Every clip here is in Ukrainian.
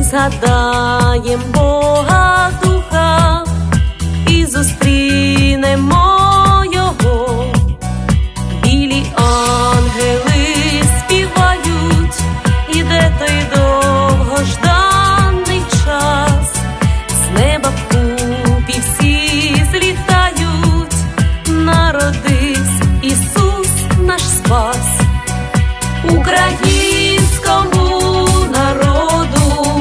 згадаєм Бога Духа і зустрінемо Його. Білі ангели співають, іде той довгожданий час. З неба вкупі всі злітають, народився Ісус наш Спас. Українському народу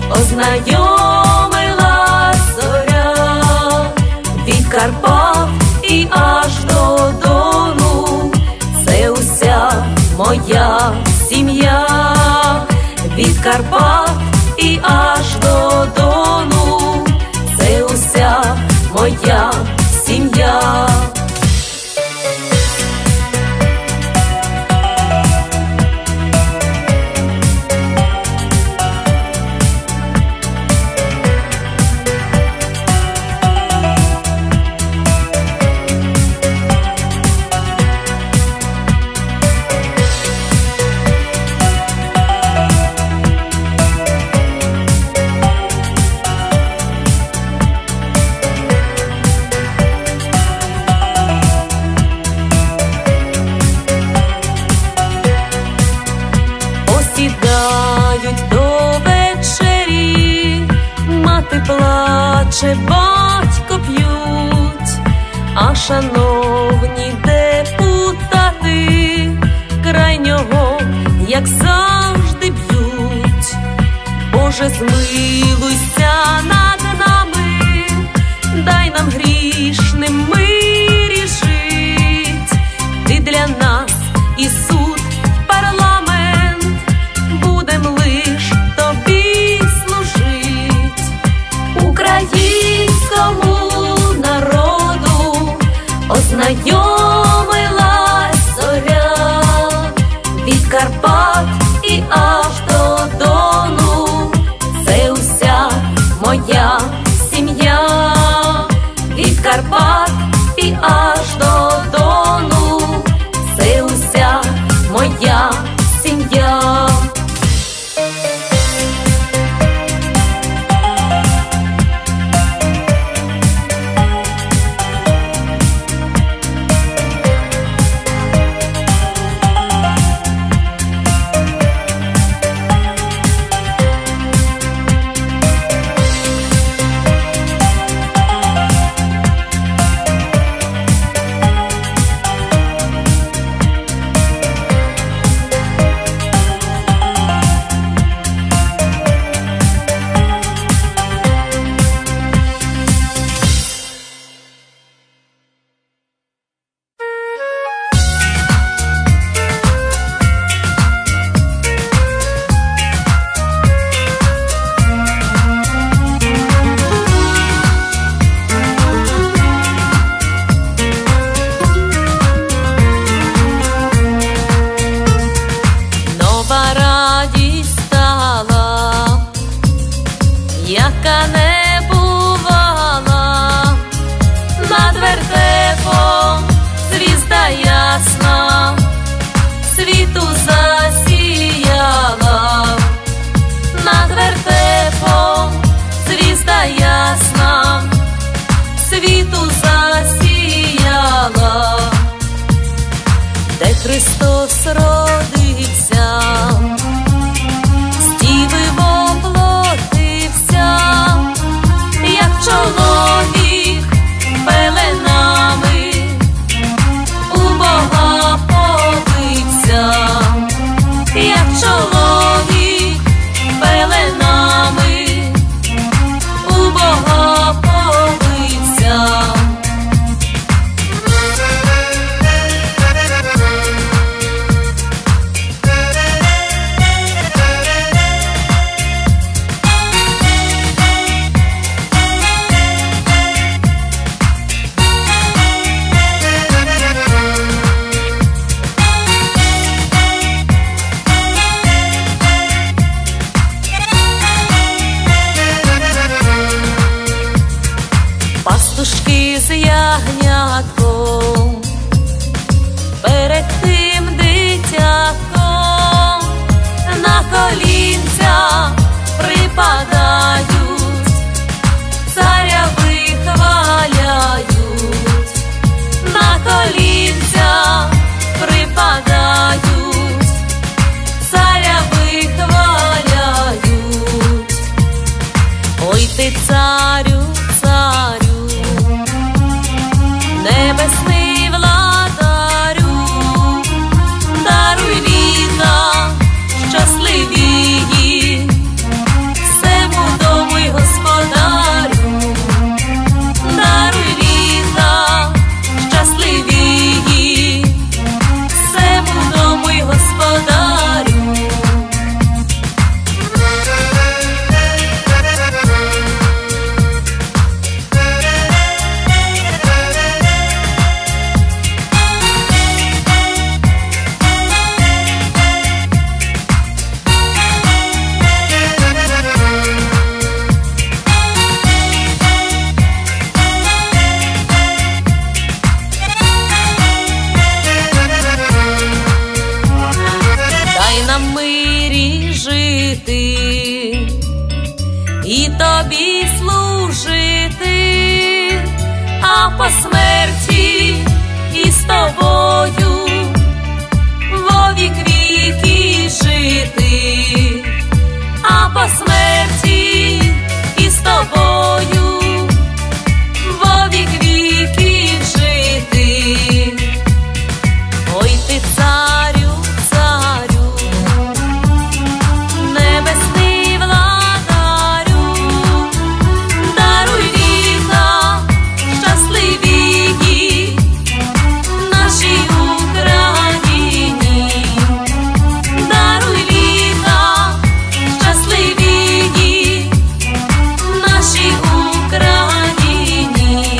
ознайомила зоря, від Карпат і аж до Дону. Це уся моя сім'я, від Карпат і аж до Дону. Це уся моя сім'я. Сідають до вечері, мати плаче, батько п'ють, а шановні депутати крайнього, як завжди, б'ють. Боже, змилуйся над нами, дай нам грішним мирі жить. Ти для нас і суд, парламент, будем лиш тобі служить. Українському народу ознайомилась зоря, від Карпат і аж до Дону. Це уся моя сім'я, від Карпат і аж до Дону. Це уся моя сім'я. Яка не бувала, над вертепом звізда ясна світу засіяла. Над вертепом звізда ясна світу засіяла. Де Христос родився, як чоловік пеленами у Бога побився, як чоловік пеленами у Бога побився. Ой ти, царю, царю, небесний владарю, даруй літа щасливії, всему дому й господарю, даруй літа щасливії, всему дому й господарю. Дай нам мирі жити і тобі служити, а по смерті і з тобою во вік віки жити, а по смерті і з тобою во вік віки жити. Ой ти, царю, царю, небесний владарю, даруй літа щасливії нашій Україні, даруй літа щасливії нашій Україні.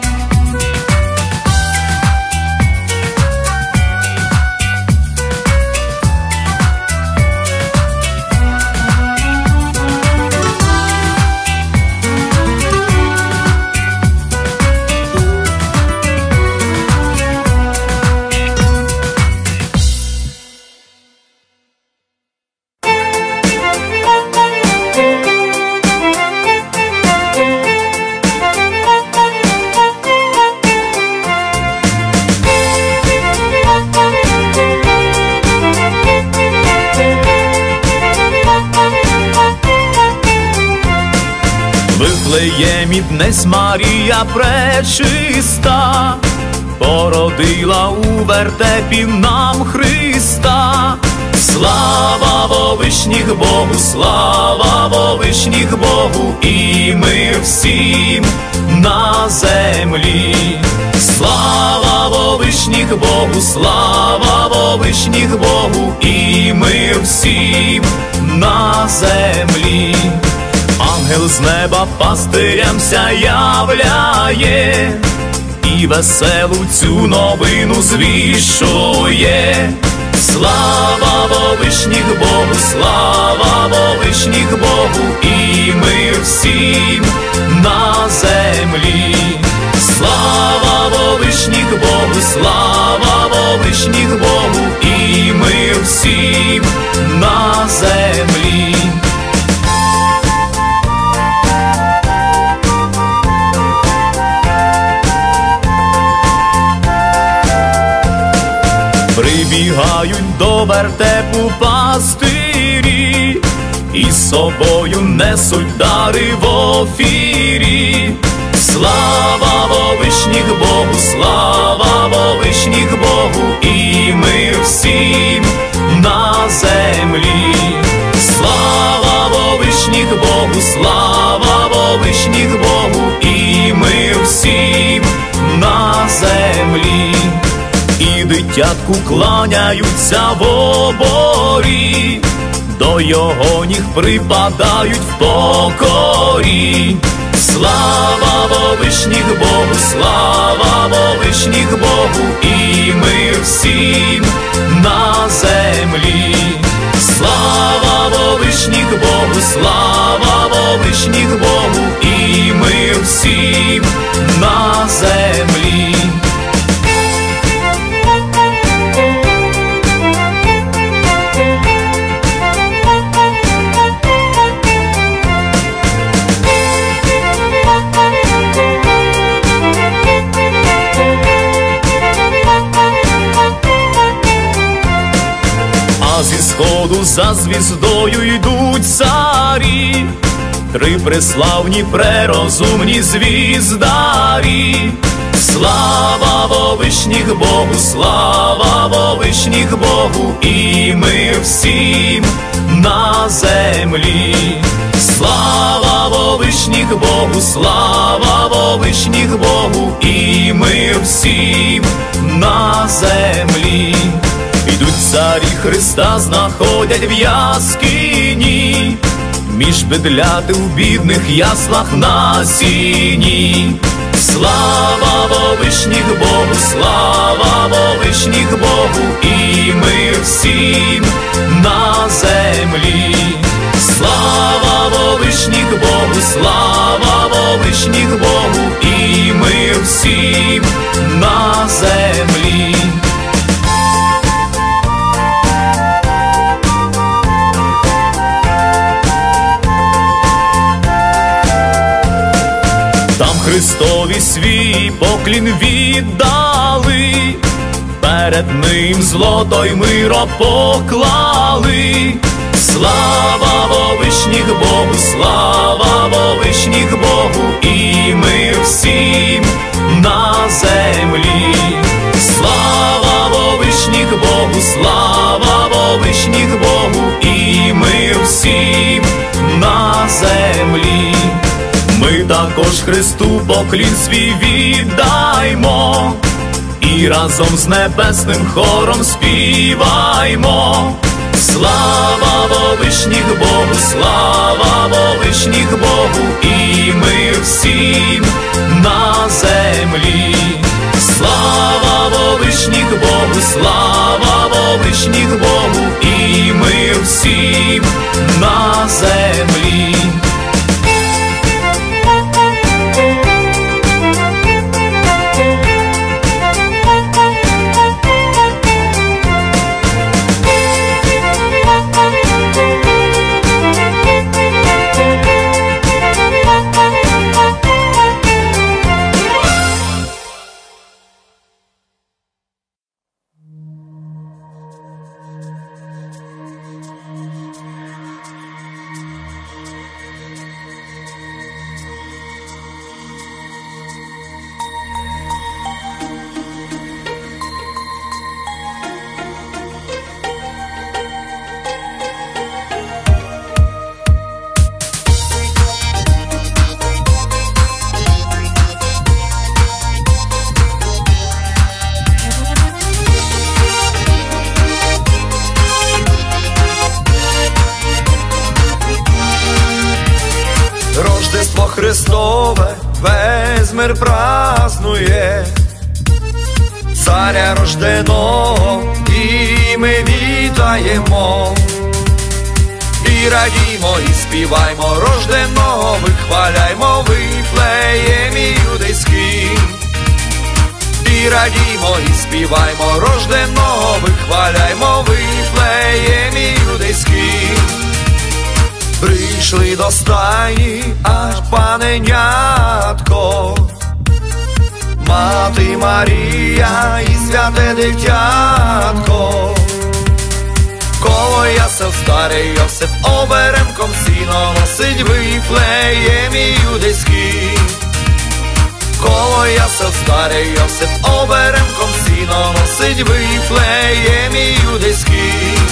В Вифлеємі днесь Марія пречиста породила у вертепі нам Христа. Слава вовишніх Богу, слава вовишніх Богу, і ми всім на землі. Слава вовишніх Богу, слава вовишніх Богу, і ми всім на землі. Ангел з неба пастирям-ся являє і веселу цю новину звіщує. Слава вовишніх Богу, слава вовишніх Богу, і ми всім на землі. Слава вовишніх Богу, слава вовишніх Богу, і ми всім на землі. Прибігають до вертепу пастирі, і з собою несуть дари в офірі. Слава вовишніх Богу, слава вовишніх Богу, і ми всім на землі. Слава вовишніх Богу, слава вовишніх Богу, і ми всім на землі. І дитятку кланяються в оборі, до його ніг припадають в покорі. Слава вовишніх Богу, слава вовишніх Богу, і ми всім на землі. Слава вовишніх Богу, слава вовишніх Богу, і ми всім на землі. Зі сходу за звіздою йдуть царі, три преславні, прерозумні звіздарі. Слава Вовишніх Богу, слава Вовишніх Богу, і ми всім на землі. Слава Вовишніх Богу, слава Вовишніх Богу, і ми всім на землі. Ідуть царі Христа, знаходять в яскині, між бедляти у бідних яслах на сіні. Слава Вовишніх Богу, слава Вовишніх Богу, і ми всім на землі. Слава Вовишніх Богу, слава Вовишніх Богу, і ми всім на землі. Там Христові свій поклін віддали, перед ним злото й миро поклали. Слава Вовишніх Богу, слава Вовишніх Богу, і ми всім на землі. Слава Вовишніх Богу, слава Вовишніх Богу, і ми всім на землі. Ми також Христу поклін свій віддаймо, і разом з небесним хором співаймо. Слава Вовишніх Богу, слава Вовишніх Богу, і ми всім на землі. Слава Вовишніх Богу, слава Вовишніх Богу, і ми всім на землі. Христове весь мир празнує, царя рожденого, і ми вітаємо, і радімо, і співаймо, рожденого вихваляймо в Вифлеємі юдейським. І радімо, і співаймо, рожденого вихваляймо в Вифлеємі юдейським. Прийшли до стаї аж паненятко, мати Марія і святе дитятко. Коло ясел старий Йосип оберемком сіно носить в Вифлеємі юдейським. Коло ясел старий Йосип оберемком сіно носить в Вифлеємі юдейським.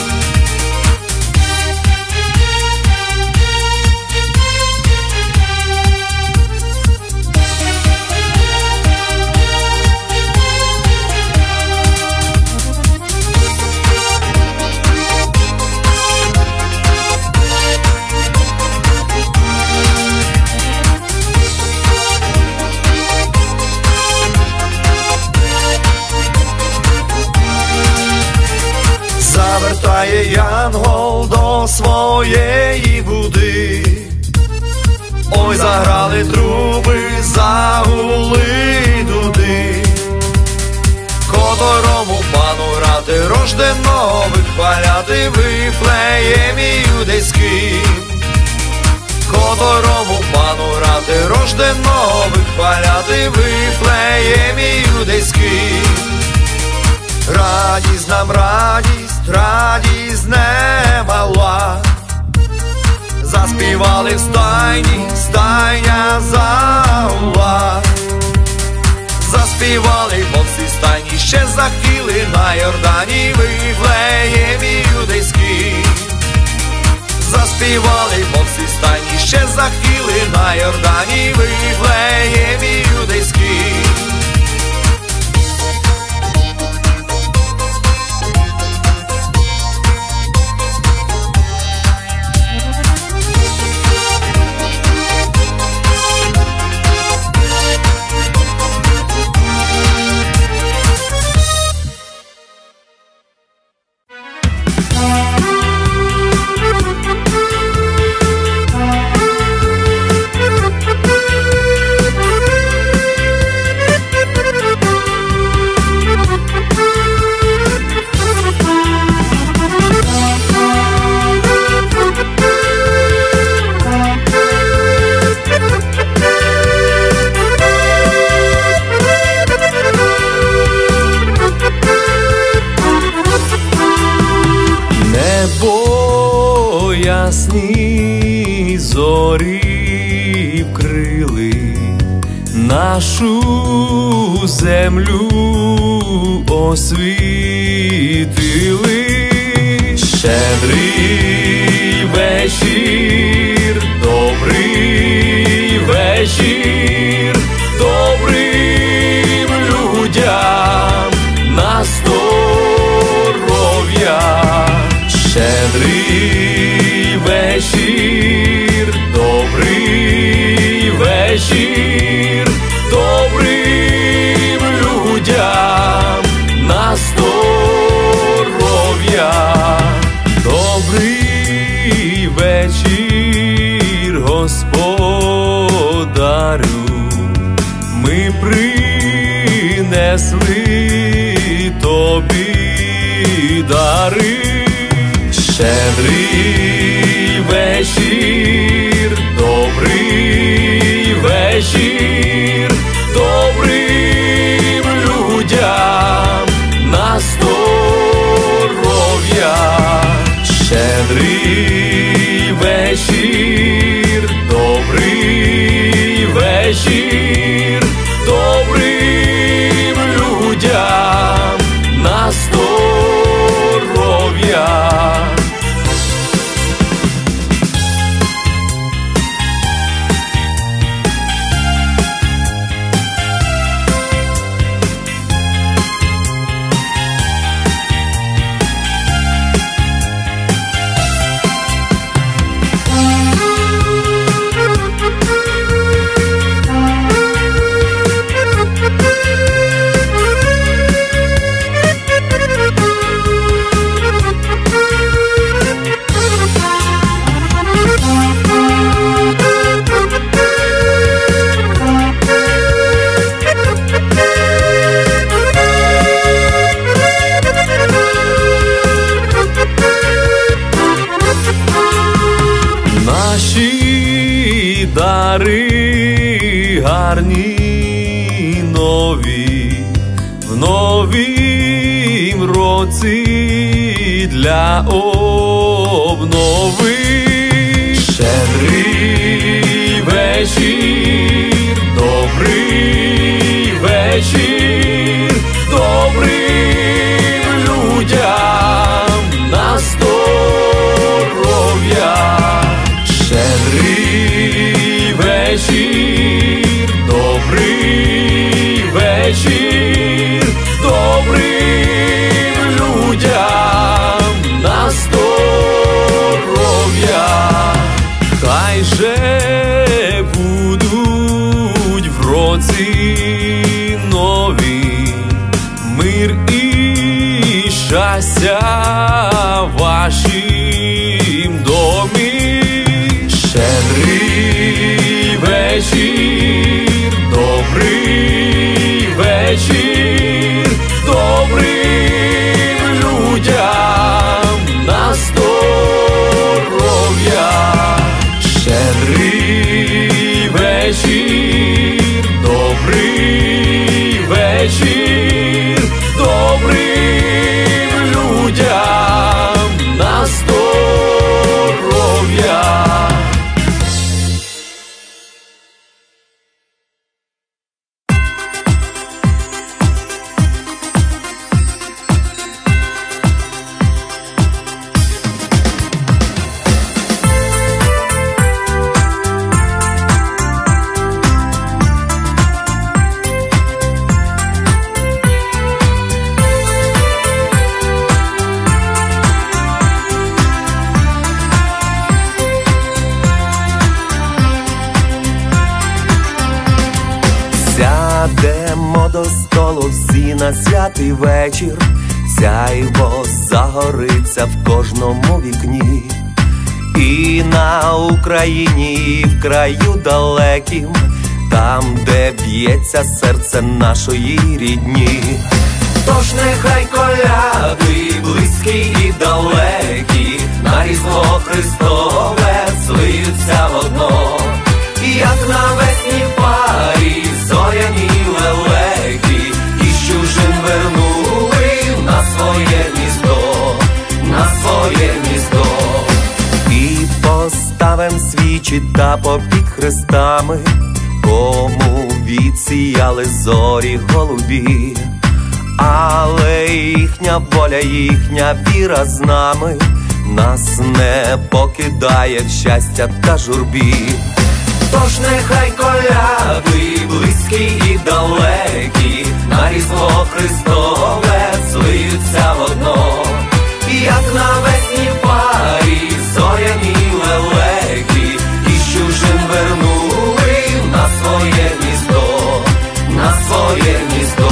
Завертає янгол до своєї буди, ой, заграли труби, загули дуди, которому пану рати рожденого вихваляти в Вифлеємі юдейським. Которому пану рати рожденого вихваляти в Вифлеємі юдейським. Радість нам радість, радість немала, заспівали в стайні, стайня завла. Заспівали, бо всі стайні ще захотіли на Йордані, Вифлеємі юдейський. Заспівали, бо всі стайні ще захотіли на Йордані, Вифлеємі юдейський. Небо ясні зорі вкрили нашу землю, освітили. Щедрий вечір, добрий вечір, добрим людям на здоров'я. Щедрий вечір, добрий вечір, добрим людям на здоров'я. Добрий вечір, Господарю, ми принесли тобі дари. Щедрий вечір, добрий вечір, добрим людям на здоров'я. Щедрий вечір, добрий вечір, добрим людям на здоров'я. Наші дари гарні нові, в новім році для обнови. Щедрий вечір, добрий вечір, добрим людям на здоров'я. Щедрий вечір, добрий вечір, добрим людям на здоров'я. Хай же будуть в році нові мир і щастя в вашім домі. Щедрий вечір, добрий вечір, добрим людям на здоров'я. Щедрий вечір, добрий вечір, добрим людям на здоров'я. Сядемо до столу всі на святий вечір, сяйво загориться в кожному вікні. І на Україні, і в краю далекім, там, де б'ється серце нашої рідні. Тож нехай коляди близькі і далекі на Різдво Христове злиються водно, як навесні в парі зоряні лелеки, і чужин вернули на своє гніздо, на своє гніздо. І поставим свічі та попід хрестами, кому відсіяли зорі голубі. Але їхня воля, їхня віра з нами нас не покидає в щастя та журбі. Тож нехай коляди близькі і далекі на Різдво Христове злиються водно, як навесні в парі зоряні лелеки, і чужин вернули на своє гніздо, на своє гніздо.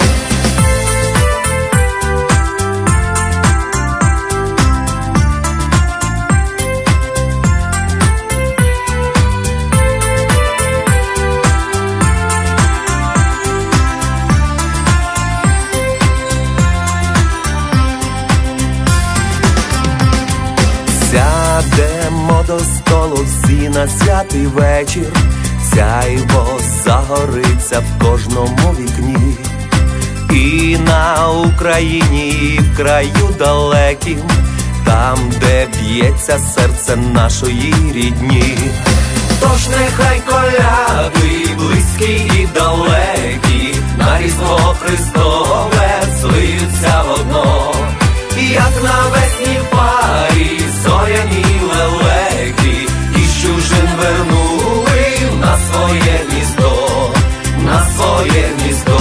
Сядемо до столу всі на святий вечір, сяйво загориться в кожному вікні. І на Україні, і в краю далекім, там, де б'ється серце нашої рідні. Тож нехай коляди близькі і далекі на Різдво Христове злиються водно, як навесні в парі зоряні лелеки, і чужин вернули на своє гніздо, на своє гніздо.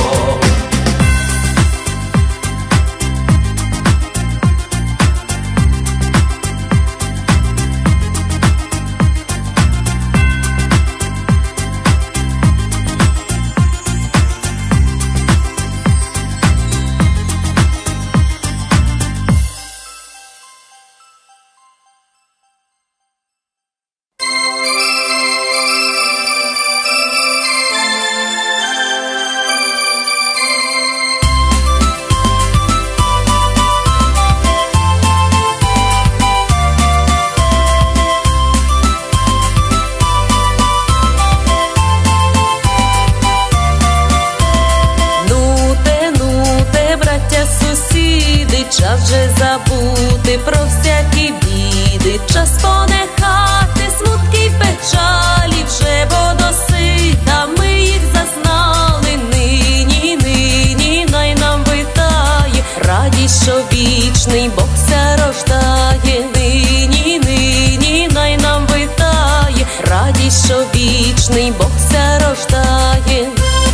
Час вже забути про всякі біди, час понехати смутки й печалі, вже бо досита ми їх зазнали. Нині, нині най нам витає радість, що вічний Бог ся рождає. Нині, нині най нам витає радість, що вічний Бог ся рождає.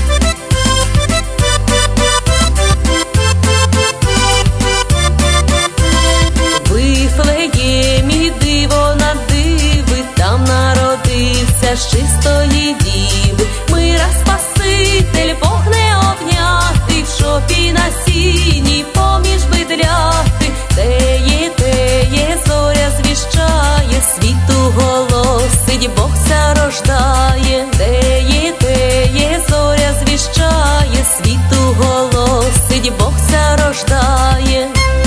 З чистої діви мира Спаситель, Бог не обняти, в шопі на сіні поміж видряти. Теє зоря звіщає, світу голосить, Бог ся рождає. Теє зоря звіщає, світу голосить, Бог ся рождає.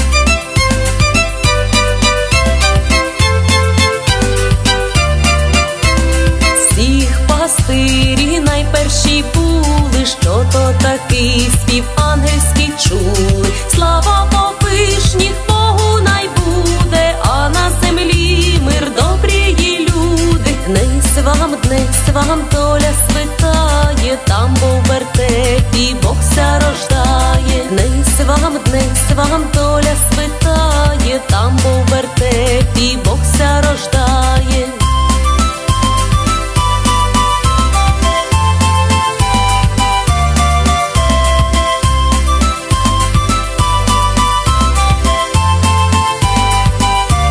Пастирі найперші були, що то такий спів ангельський чули. Слава по вишніх Богу най буде, а на землі мир, добрії люди. Днесь вам доля свитає, там бо в вертепі Бог ся рождає. Днесь вам доля свитає, там бо в вертепі Бог ся рождає.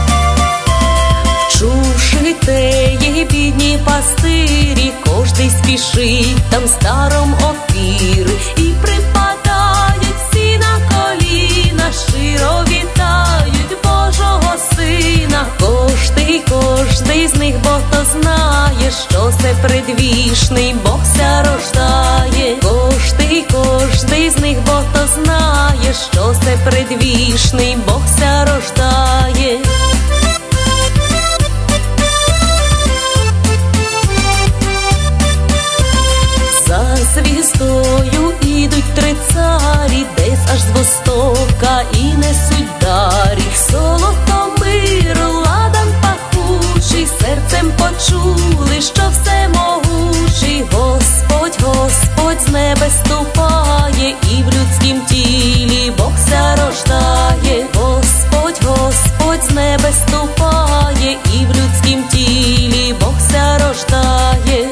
Теє бідні пастирі, кожний спів спішить там старом офіри, і припадають всі на коліна, щиро вітають Божого Сина. Кожний з них, бо то знає, що це предвічний Бог ся рождає. Кожний з них, бо то знає, що це предвічний Бог ся рождає. За звіздою ідуть три царі, десь аж з востока, і несуть дарі. Золото миру, ладан пахучий, серцем почули, що всемогучий Господь з небес ступає, і в людськім тілі Бог ся рождає. Господь з небес ступає, і в людськім тілі Бог ся рождає.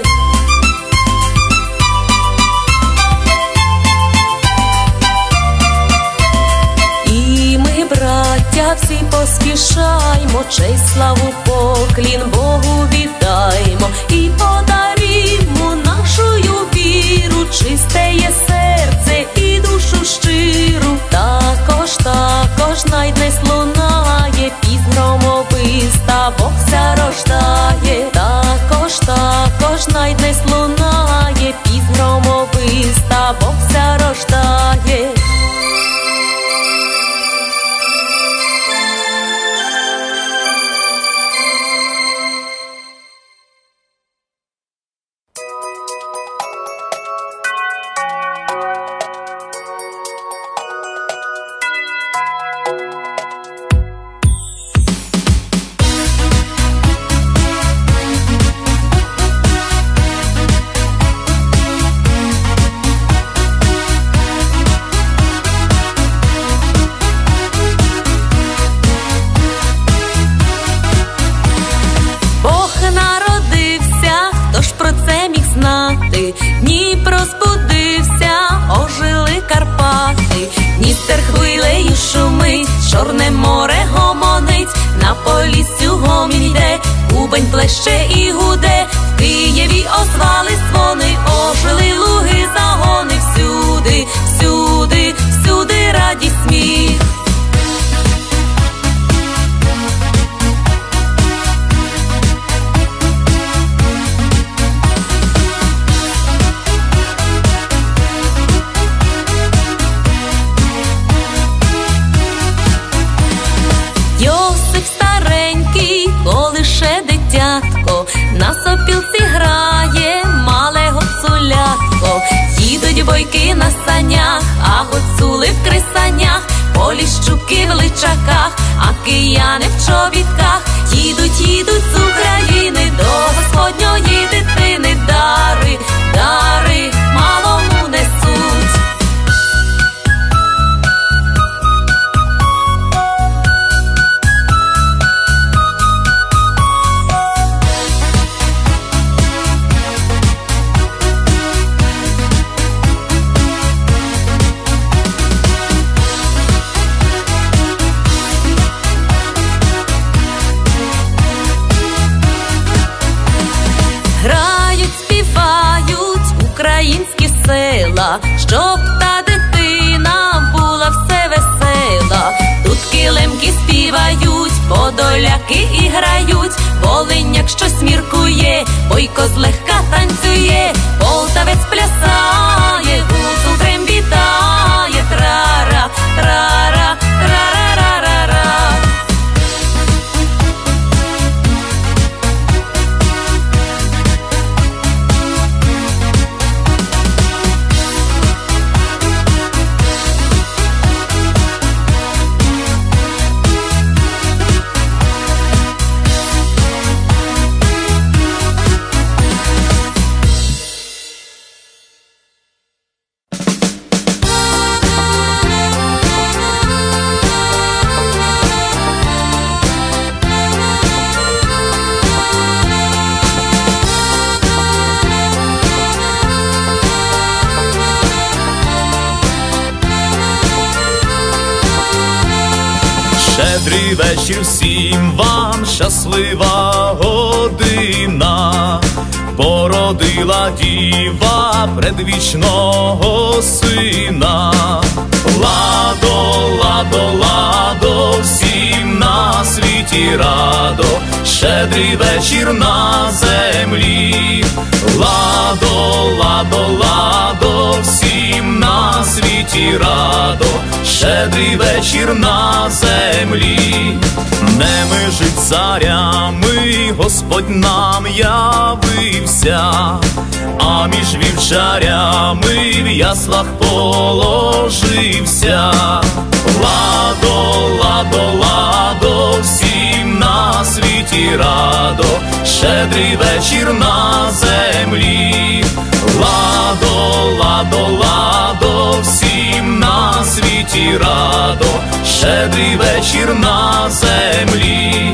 Браття, всі поспішаймо, честь, славу, поклін Богу віддаймо і подарімо нашою віру, чисте є серце і душу щиру. Також най днес лунає піснь громовиста, Бог ся рождає. Також най днес лунає піснь громовиста, Бог ся рождає. Дніпро збудився, ожили Карпати, Дністер хвилею шумить, Чорне море гомонить, на Поліссю гомін йде, Кубань плеще і гуде, в Києві озвали дзвони, ожили луги, загони, всюди, всюди, всюди радість, сміх. Лише дитятко, на сопілці грає мале гуцулятко. Їдуть бойки на санях, а гуцули в крисанях, поліщуки в личаках, а кияни в чобітках. Їдуть з України до Господньої дитини, дари малому несуть. Українські села, щоб та дитина була все весела. Тут килимки співають, подоляки і грають, волиняк щось міркує, бойко злегка танцює, полтавець плясає, гуцул трембітає, трара, трара, трара-ра-ра-ра. Щедрий вечір всім вам, щаслива година. родила діва предвічного сина. Ладо, ладо, ладо, всім на світі радо, щедрий вечір на землі. Ладо, ладо, ладо, всім на світі радо, щедрий вечір на землі. Не ми жить царями, Господь нам явився, а між вівчарями в яслах положився. Ладо, ладо, ладо, всім на світі радо, щедрий вечір на землі. Ладо, ладо, ладо, всім на світі радо, щедрий вечір на землі.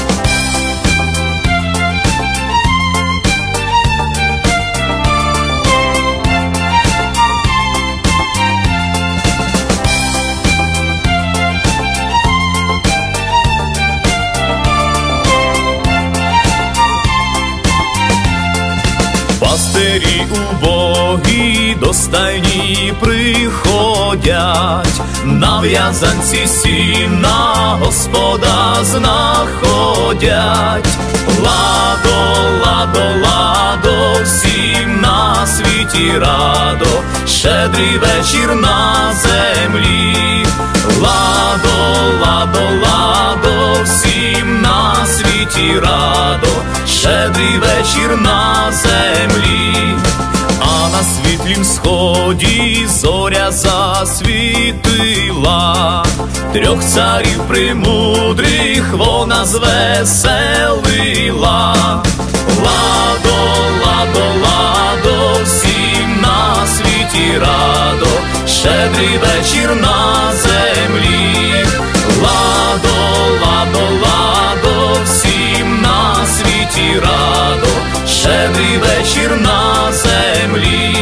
Пастирі убогі до стайні приходять, на в'язанці сіна Господа знаходять. Ладо, ладо, ладо, всім на світі радо, щедрий вечір на землі. Ладо, ладо, ладо, всім на світі радо, щедрий вечір на землі. А на світлім сході зоря засвітила, трьох царів премудрих вона звеселила. Ладо, ладо, ладо, всім на світі радо, щедрий вечір на землі. Ладо, ладо, ладо, всім на світі радо, щедрий вечір на землі.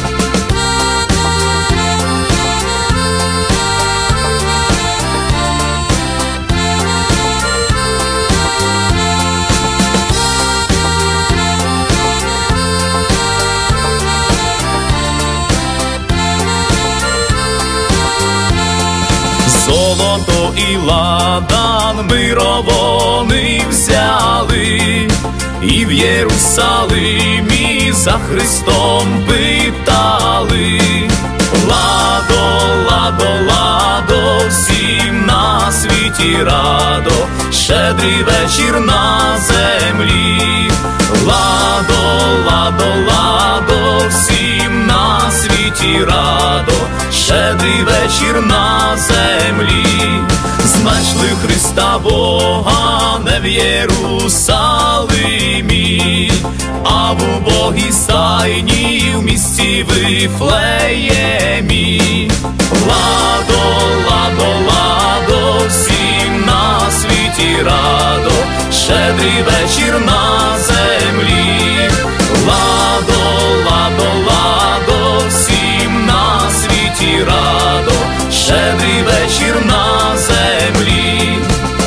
Золото і ладан мировони взяли, і в Єрусалимі за Христом питали. Ладо, ладо, ладо, всім на світі радо, щедрий вечір на землі. Ладо, ладо, ладо, всім на світі радо, щедрий вечір на землі. Знайшли Христа Бога не в Єрусалимі, а в убогій стайні в місті Вифлеємі. Ладо, ладо, ладо, всім на світі радо, щедрий вечір на землі. Ладо, ладо, ладо, всім на світі радо, щедрий вечір на землі.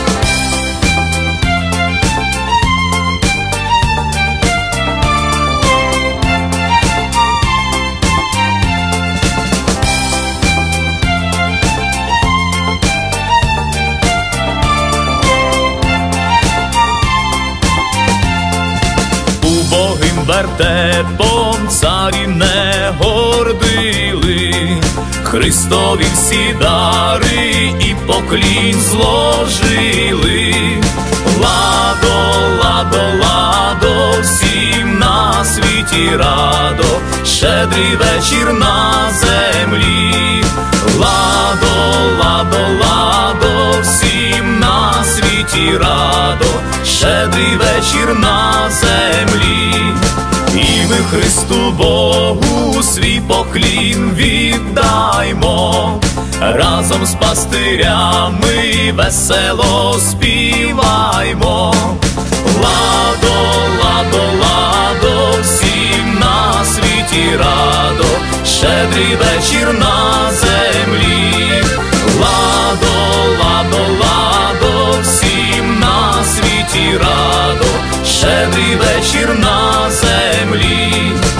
Убогим вертепом царі не гордили, Христові всі дари і поклін зложили. Ладо, ладо, ладо, всім на світі радо, щедрий вечір на землі. Ладо, ладо, ладо, всім на світі радо, щедрий вечір на землі. І ми Христу Богу свій поклін віддаймо, разом з пастирями весело співаймо. Ладо, ладо, ладо, всім на світі радо, щедрий вечір на землі. Ладо, ладо, ладо, всім на світі радо, щедрий вечір на землі. столі.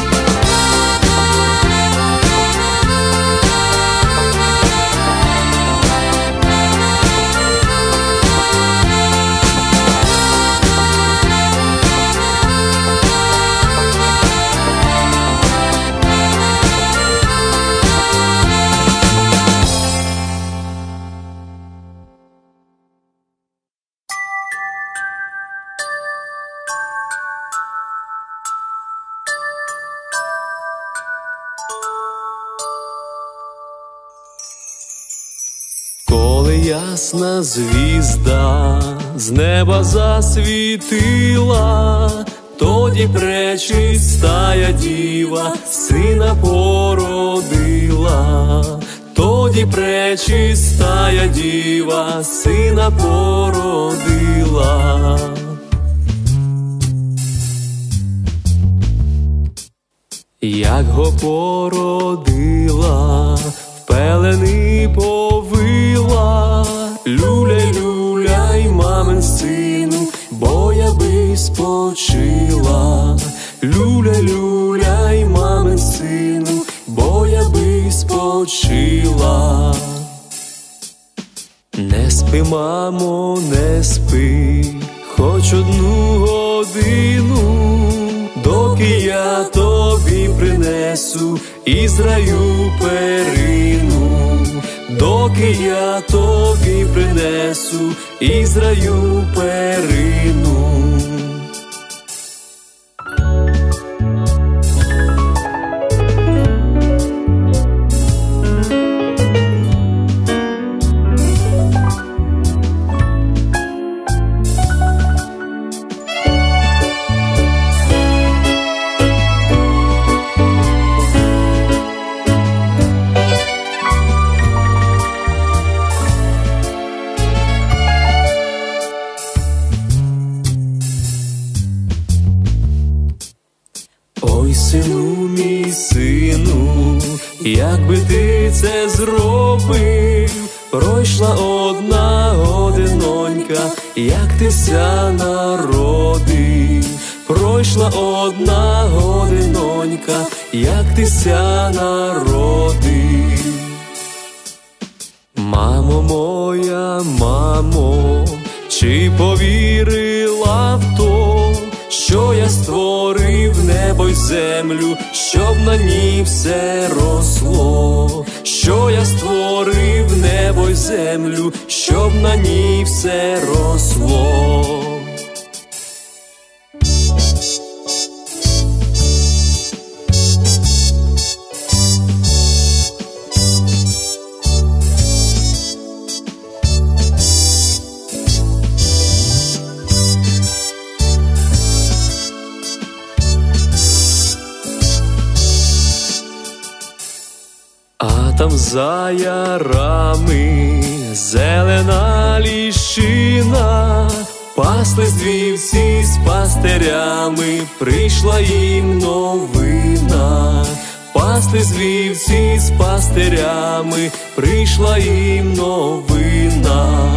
Коли ясна звізда з неба засвітила, тоді пречистая діва сина породила, тоді пречистая діва сина породила. Як го породила, в пелени повила, люляй, люляй, мамин сину, бо я би спочила. Люляй, люляй, мамин сину, бо я би спочила. Не спи, мамо, не спи, хоч одну годину, доки я тобі принесу із раю перину, доки я тобі принесу із раю перину. Ой, сину, мій сину, як би ти це зробив, пройшла одна годинонька, як ти ся народив. Пройшла одна годинонька, як ти ся народив. Мамо моя, мамо, чи повірила в то, що я створив небо й землю, щоб на ній все росло? Що я створив небо й землю, щоб на ній все росло? А там за ярами зелена ліщина, паслись вівці з пастирями, прийшла їм новина. Паслись вівці з пастирями, прийшла їм новина.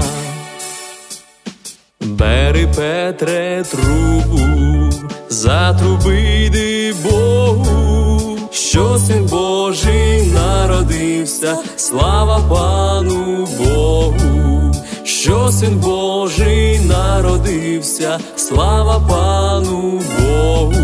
Бери, Петре, трубу, затруби йди Богу, що Син Божий народився, слава Пану Богу. Що Син Божий народився, слава Пану Богу.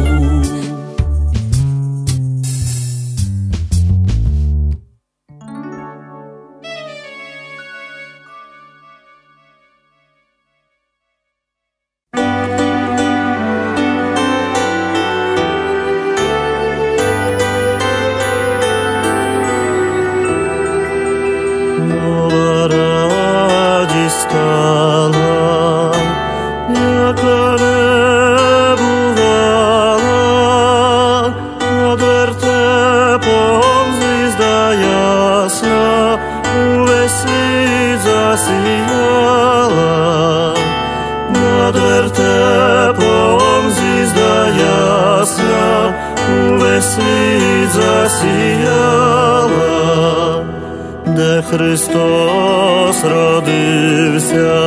Стала, яка не бувала, над вертепом звізда ясна, увесь світ засіяла. Над вертепом звізда ясна, увесь світ засіяла, де Христос родився.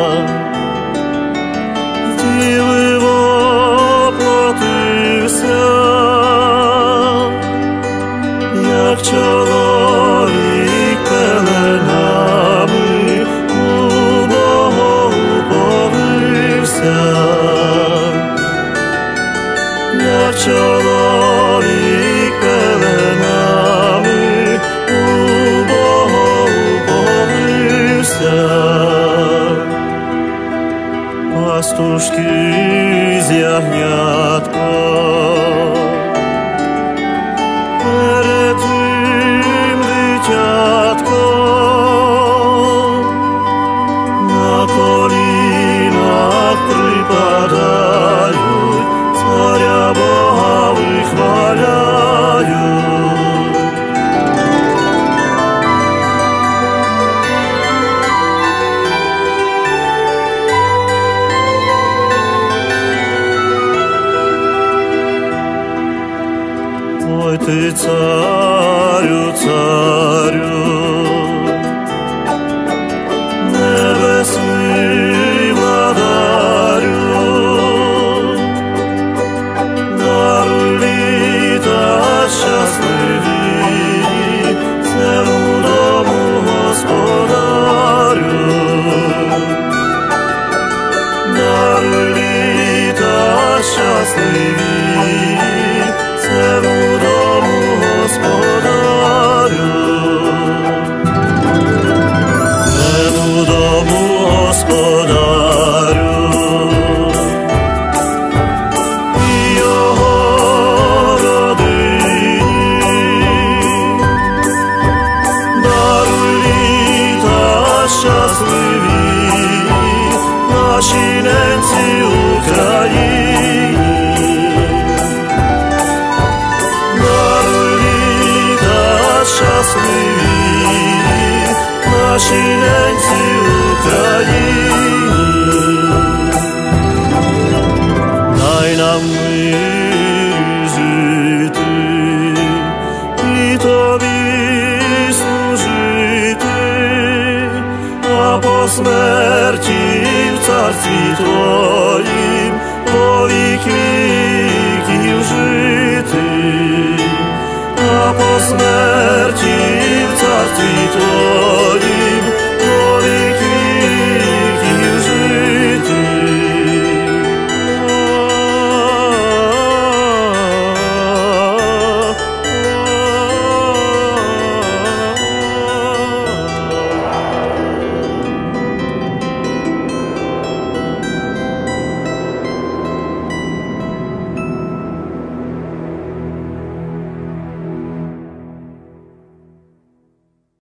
Діви воплотився, ой ти царю, царю, небесний владарю, даруй літа щасливі, цьому дому господарю, даруй літа щасливі, цьому дому господарю, цьому дому господарю, і його родині, даруй літа щасливі, нашій ненці Україні, даруй літа щасливі, нашій ненці Україні, дай нам мир жити і тобі служити, а по смерті в царстві твоїм по вік віків жити, а по смерті в царстві твоїм